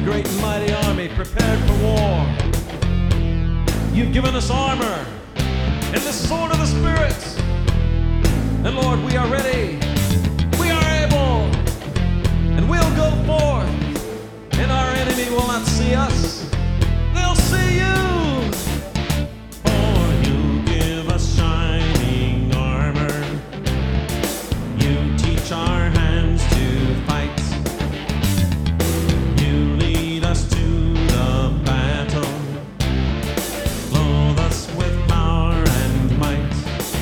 great and mighty army prepared for war. You've given us armor and the sword of the Spirit. And Lord, we are ready. We are able. And we'll go forth. And our enemy will not see us. They'll see you. For you give us shining armor. You teach our hands to fight. You lead us to the battle. Clothe us with power and might.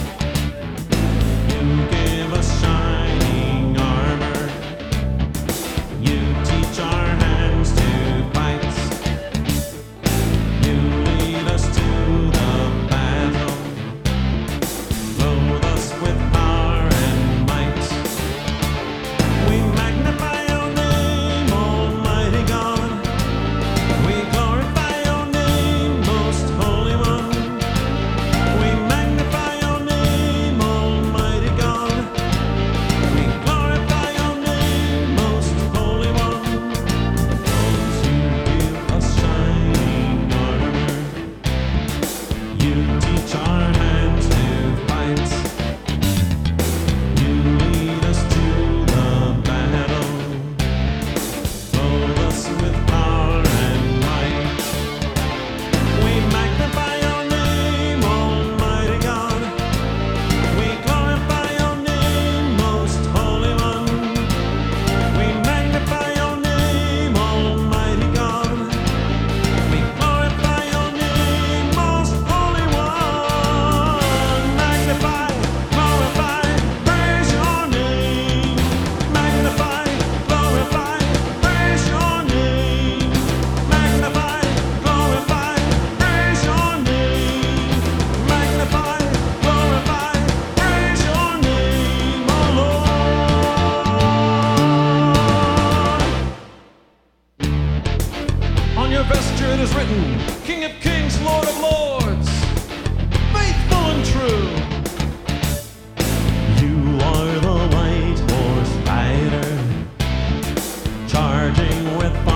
You give us shining armor. You teach our hands to fight. You lead us to the battle. Clothe us with power and might. We magnify your name, Almighty God. We glorify your name, Most Holy One. We magnify your name, Almighty God. We glorify your name, Most Holy One. 'Cause you give us shining armor. You teach our hands to fight. You lead us to the battle. Clothe us with power and might. We magnify your name, Almighty God. We glorify your name, Most Holy One. We magnify your name, Almighty God. We glorify your name, Most Holy One. Magnify, glorify, praise your name. Magnify, glorify, praise your name. Magnify, glorify, praise your name. Magnify, glorify, praise your name, oh Lord. On your vesture it is written, King of Kings, Lord of Lords, faithful and true. You are the white horse rider, charging with